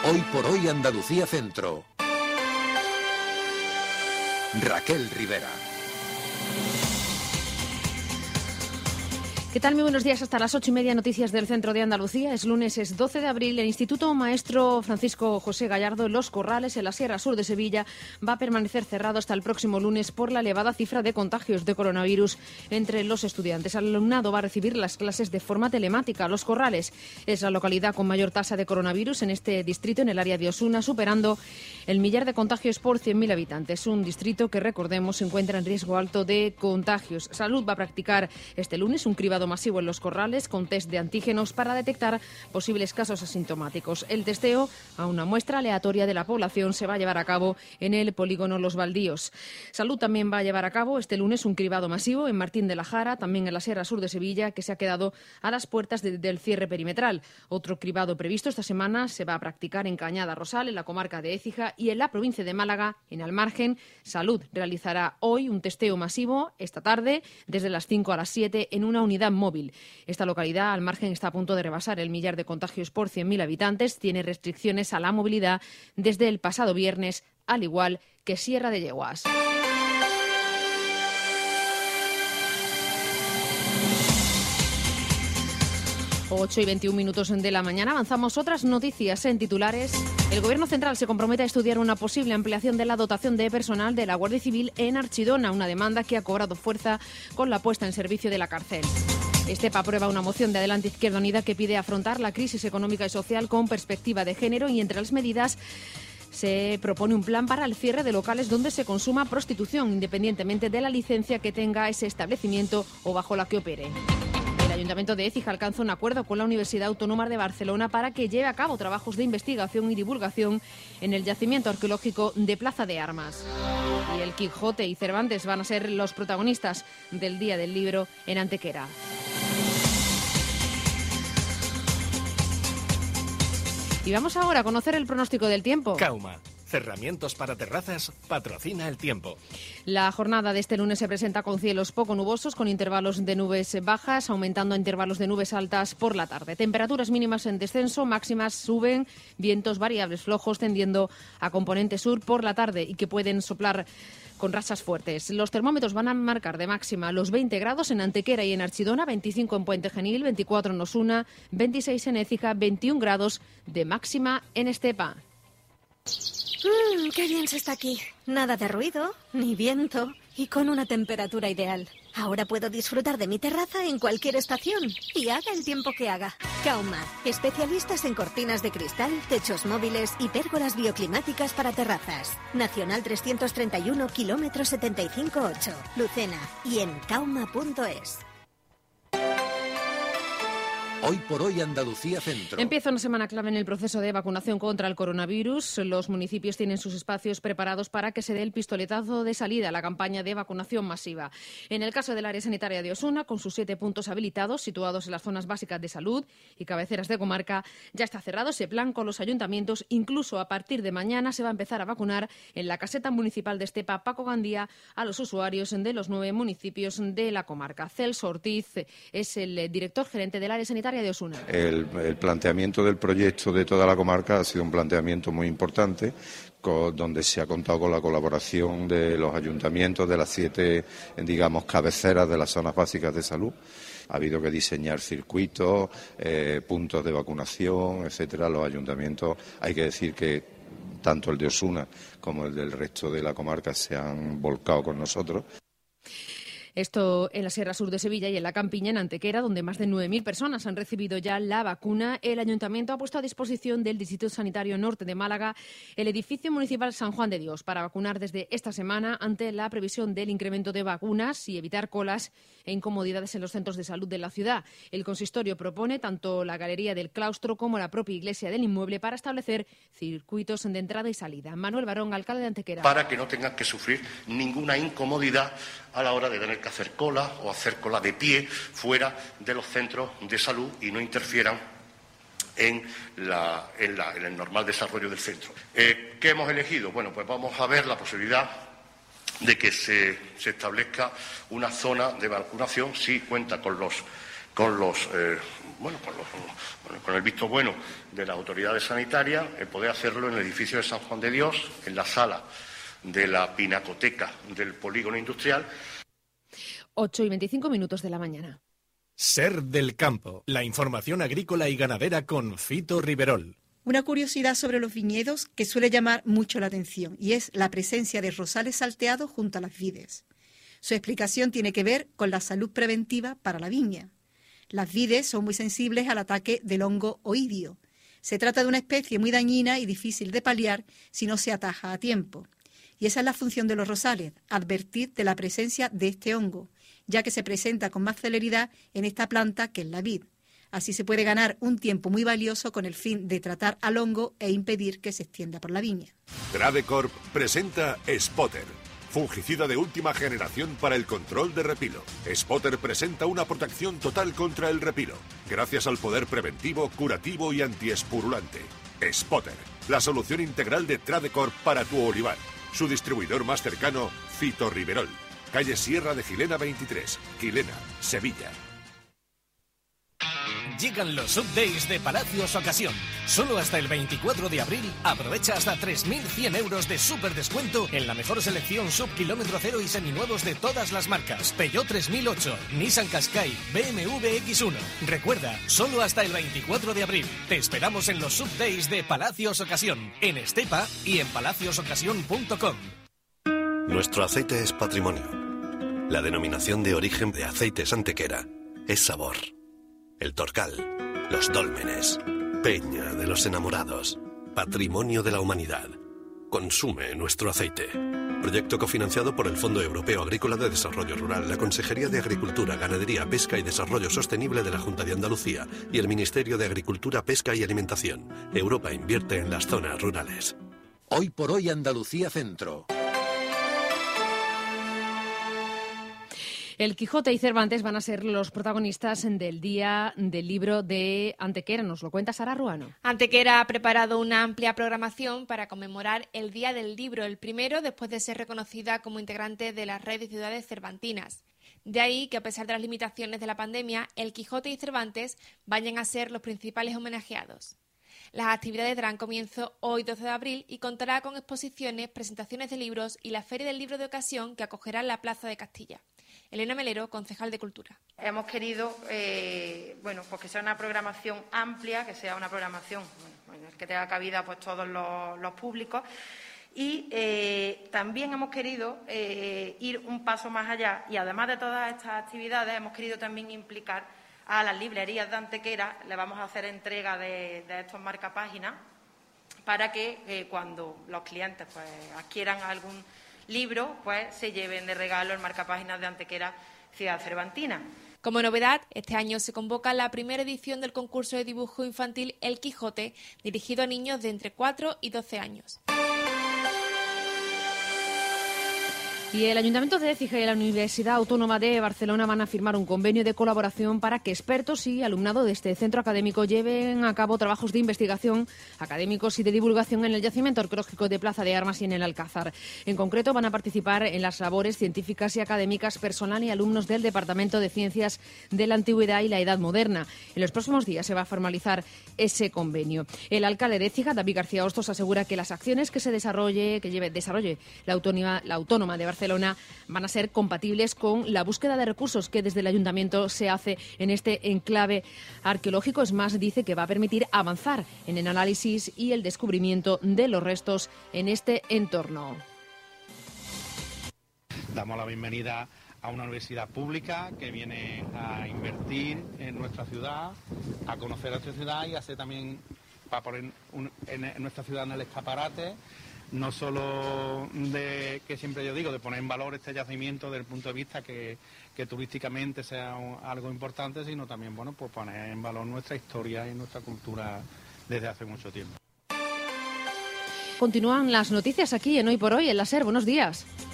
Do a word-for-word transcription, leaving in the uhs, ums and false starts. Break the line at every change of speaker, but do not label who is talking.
Hoy por hoy Andalucía Centro. Raquel Rivera.
¿Qué tal? Muy buenos días. Hasta las ocho y media, noticias del centro de Andalucía. Es lunes, es doce de abril. El Instituto Maestro Francisco José Gallardo en Los Corrales, en la Sierra Sur de Sevilla, va a permanecer cerrado hasta el próximo lunes por la elevada cifra de contagios de coronavirus entre los estudiantes. El alumnado va a recibir las clases de forma telemática. Los Corrales es la localidad con mayor tasa de coronavirus en este distrito, en el área de Osuna, superando el millar de contagios por cien mil habitantes. Un distrito que, recordemos, se encuentra en riesgo alto de contagios. Salud va a practicar este lunes un cribado masivo en Los Corrales con test de antígenos para detectar posibles casos asintomáticos. El testeo a una muestra aleatoria de la población se va a llevar a cabo en el polígono Los Baldíos. Salud también va a llevar a cabo este lunes un cribado masivo en Martín de la Jara, también en la Sierra Sur de Sevilla, que se ha quedado a las puertas de, del cierre perimetral. Otro cribado previsto esta semana se va a practicar en Cañada Rosal, en la comarca de Écija, y en la provincia de Málaga, en Almargen. Salud realizará hoy un testeo masivo esta tarde, desde las cinco a las siete, en una unidad móvil. Esta localidad, Almargen, está a punto de rebasar el millar de contagios por cien mil habitantes. Tiene restricciones a la movilidad desde el pasado viernes, al igual que Sierra de Yeguas. ocho y veintiún minutos de la mañana. Avanzamos otras noticias en titulares. El Gobierno central se compromete a estudiar una posible ampliación de la dotación de personal de la Guardia Civil en Archidona, una demanda que ha cobrado fuerza con la puesta en servicio de la cárcel. Estepa aprueba una moción de Adelante Izquierda Unida que pide afrontar la crisis económica y social con perspectiva de género, y entre las medidas se propone un plan para el cierre de locales donde se consuma prostitución, independientemente de la licencia que tenga ese establecimiento o bajo la que opere. El Ayuntamiento de Écija alcanza un acuerdo con la Universidad Autónoma de Barcelona para que lleve a cabo trabajos de investigación y divulgación en el yacimiento arqueológico de Plaza de Armas. Y el Quijote y Cervantes van a ser los protagonistas del Día del Libro en Antequera. Y vamos ahora a conocer el pronóstico del tiempo.
Cauma. Cerramientos para terrazas, patrocina el tiempo.
La jornada de este lunes se presenta con cielos poco nubosos, con intervalos de nubes bajas, aumentando a intervalos de nubes altas por la tarde. Temperaturas mínimas en descenso, máximas suben, vientos variables flojos tendiendo a componente sur por la tarde y que pueden soplar con rachas fuertes. Los termómetros van a marcar de máxima los veinte grados en Antequera y en Archidona, veinticinco en Puente Genil, veinticuatro en Osuna, veintiséis en Écija, veintiún grados de máxima en Estepa.
Mmm, qué bien se está aquí. Nada de ruido, ni viento y con una temperatura ideal. Ahora puedo disfrutar de mi terraza en cualquier estación y haga el tiempo que haga. Cauma, especialistas en cortinas de cristal, techos móviles y pérgolas bioclimáticas para terrazas. Nacional trescientos treinta y uno, kilómetro setenta y cinco ocho, Lucena, y en cauma punto es.
Hoy por hoy Andalucía Centro.
Empieza una semana clave en el proceso de vacunación contra el coronavirus. Los municipios tienen sus espacios preparados para que se dé el pistoletazo de salida a la campaña de vacunación masiva. En el caso del área sanitaria de Osuna, con sus siete puntos habilitados, situados en las zonas básicas de salud y cabeceras de comarca, ya está cerrado ese plan con los ayuntamientos. Incluso a partir de mañana se va a empezar a vacunar en la caseta municipal de Estepa, Paco Gandía, a los usuarios de los nueve municipios de la comarca. Celso Ortiz es el director gerente del área sanitaria de Osuna.
El, el planteamiento del proyecto de toda la comarca ha sido un planteamiento muy importante, con, donde se ha contado con la colaboración de los ayuntamientos de las siete, digamos, cabeceras de las zonas básicas de salud. Ha habido que diseñar circuitos, eh, puntos de vacunación, etcétera. Los ayuntamientos, hay que decir que tanto el de Osuna como el del resto de la comarca se han volcado con nosotros.
Esto en la Sierra Sur de Sevilla y en la Campiña, en Antequera, donde más de nueve mil personas han recibido ya la vacuna. El Ayuntamiento ha puesto a disposición del Distrito Sanitario Norte de Málaga el edificio municipal San Juan de Dios para vacunar desde esta semana ante la previsión del incremento de vacunas y evitar colas e incomodidades en los centros de salud de la ciudad. El consistorio propone tanto la galería del claustro como la propia iglesia del inmueble para establecer circuitos de entrada y salida. Manuel Barón, alcalde de Antequera.
Para que no tengan que sufrir ninguna incomodidad a la hora de tener que hacer cola o hacer cola de pie fuera de los centros de salud y no interfieran en, la, en, la, en el normal desarrollo del centro. Eh, ¿Qué hemos elegido? Bueno, pues vamos a ver la posibilidad de que se, se establezca una zona de vacunación si cuenta con los, con los eh, bueno, con, los, bueno, con el visto bueno de las autoridades sanitarias, el poder hacerlo en el edificio de San Juan de Dios, en la sala de la pinacoteca del polígono industrial.
ocho y veinticinco minutos de la mañana.
Ser del Campo, la información agrícola y ganadera con Fito Riverol.
Una curiosidad sobre los viñedos que suele llamar mucho la atención y es la presencia de rosales salteados junto a las vides. Su explicación tiene que ver con la salud preventiva para la viña. Las vides son muy sensibles al ataque del hongo oidio. Se trata de una especie muy dañina y difícil de paliar si no se ataja a tiempo. Y esa es la función de los rosales, advertir de la presencia de este hongo, ya que se presenta con más celeridad en esta planta que en la vid. Así se puede ganar un tiempo muy valioso con el fin de tratar al hongo e impedir que se extienda por la viña.
Tradecorp presenta Spotter, fungicida de última generación para el control de repilo. Spotter presenta una protección total contra el repilo, gracias al poder preventivo, curativo y antiespurulante. Spotter, la solución integral de Tradecorp para tu olivar. Su distribuidor más cercano, Fito Riverol. Calle Sierra de Gilena veintitrés, Gilena, Sevilla.
Llegan los Subdays de Palacios Ocasión. Solo hasta el veinticuatro de abril aprovecha hasta tres mil cien euros de súper descuento en la mejor selección sub kilómetro cero y seminuevos de todas las marcas. Peugeot tres mil ocho, Nissan Qashqai, B M W X uno. Recuerda, solo hasta el veinticuatro de abril. Te esperamos en los Subdays de Palacios Ocasión, en Estepa y en palacios ocasión punto com.
Nuestro aceite es patrimonio. La denominación de origen de Aceites Antequera es sabor. El Torcal, los dólmenes, Peña de los enamorados, patrimonio de la humanidad. Consume nuestro aceite. Proyecto cofinanciado por el Fondo Europeo Agrícola de Desarrollo Rural, la Consejería de Agricultura, Ganadería, Pesca y Desarrollo Sostenible de la Junta de Andalucía y el Ministerio de Agricultura, Pesca y Alimentación. Europa invierte en las zonas rurales.
Hoy por hoy Andalucía Centro.
El Quijote y Cervantes van a ser los protagonistas del Día del Libro de Antequera. Nos lo cuenta Sara Ruano.
Antequera ha preparado una amplia programación para conmemorar el Día del Libro, el primero después de ser reconocida como integrante de la red de ciudades cervantinas. De ahí que, a pesar de las limitaciones de la pandemia, el Quijote y Cervantes vayan a ser los principales homenajeados. Las actividades darán comienzo hoy doce de abril y contará con exposiciones, presentaciones de libros y la Feria del Libro de Ocasión que acogerá la Plaza de Castilla. Elena Melero, concejal de Cultura.
Hemos querido eh, bueno, pues que sea una programación amplia, que sea una programación bueno, que tenga cabida pues todos los, los públicos y eh, también hemos querido eh, ir un paso más allá y además de todas estas actividades hemos querido también implicar a las librerías de Antequera. Le vamos a hacer entrega de, de estos marcapáginas para que eh, cuando los clientes pues adquieran algún libro, pues se lleven de regalo el marcapáginas de Antequera Ciudad Cervantina.
Como novedad, este año se convoca la primera edición del concurso de dibujo infantil El Quijote, dirigido a niños de entre cuatro y doce años.
Y el Ayuntamiento de Écija y la Universidad Autónoma de Barcelona van a firmar un convenio de colaboración para que expertos y alumnado de este centro académico lleven a cabo trabajos de investigación académicos y de divulgación en el yacimiento arqueológico de Plaza de Armas y en el Alcázar. En concreto, van a participar en las labores científicas y académicas personal y alumnos del Departamento de Ciencias de la Antigüedad y la Edad Moderna. En los próximos días se va a formalizar ese convenio. El alcalde de Écija, David García Hostos, asegura que las acciones que se desarrolle, que lleve, desarrolle la autónoma, la autónoma de Barcelona Barcelona van a ser compatibles con la búsqueda de recursos que desde el Ayuntamiento se hace en este enclave arqueológico. Es más, dice que va a permitir avanzar en el análisis y el descubrimiento de los restos en este entorno.
Damos la bienvenida a una universidad pública que viene a invertir en nuestra ciudad, a conocer nuestra ciudad y hacer también, para poner un, en nuestra ciudad en el escaparate, no solo de, que siempre yo digo, de poner en valor este yacimiento desde el punto de vista que, que turísticamente sea un, algo importante, sino también, bueno, pues poner en valor nuestra historia y nuestra cultura desde hace mucho tiempo.
Continúan las noticias aquí en Hoy por Hoy, en la SER. Buenos días.